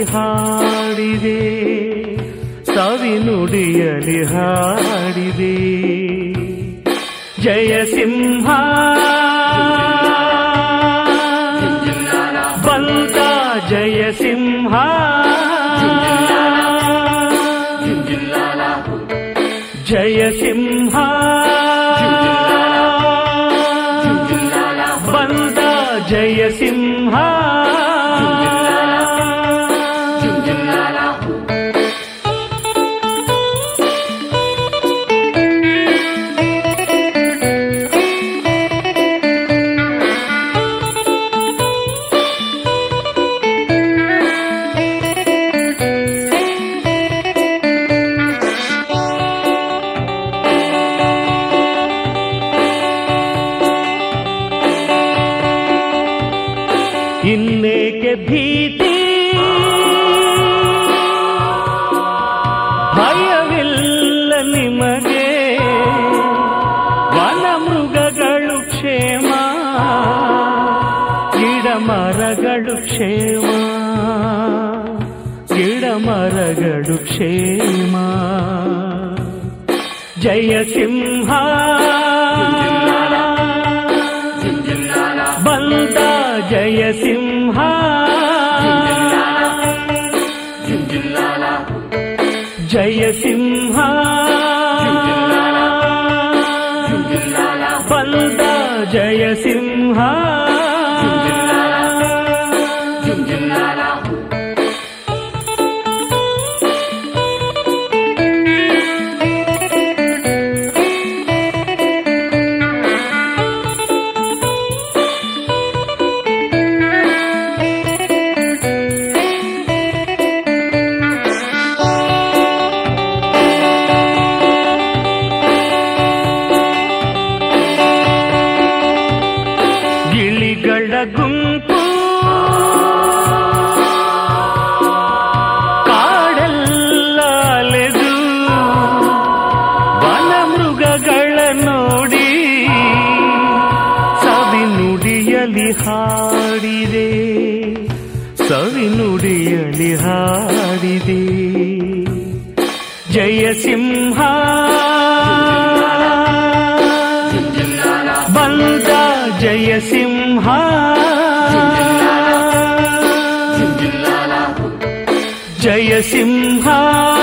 ಹಾಡಿದೆ, ಸವಿನುಡಿಯಲಿ ಹಾಡಿದೆ. ಜಯ ಸಿಂಹ ಬಂದ, ಜಯ ಸಿಂಹ ಜಯ ಸಿಂಹ ಬಂದ, ಜಯ ಸಿಂಹ. ಇನ್ನೇಕೆ ಭೀತಿ, ಭಯವಿಲ್ಲ ನಿಮಗೆ, ವನ ಮೃಗಗಳು ಕ್ಷೇಮ, ಗಿಡ ಮರಗಳು ಕ್ಷೇಮ, ಗಿಡ ಮರಗಳು ಕ್ಷೇಮ. ಜಯ ಸಿಂಹ ಬಂದ, ಜಯ ಸಿಂಹ ಜಯ ಸಿಂಹ ಬಂದ, ಜಯ ಸಿಂಹ. ಗಿಳಿಗಳ ಗುಂಪು ಕಾಡೆಲ್ಲ ಅಲೆದು, ವನ ಮೃಗಗಳ ನೋಡಿ ಸವಿನುಡಿಯಲಿ ಹಾಡಿದೆ, ಸವಿನುಡಿಯಲಿ ಹಾಡಿದೆ. ಜಯ ಸಿಂಹ ಬಂದ, ಜಯ ಸಿಂಹ ಜಯ ಸಿಂಹ.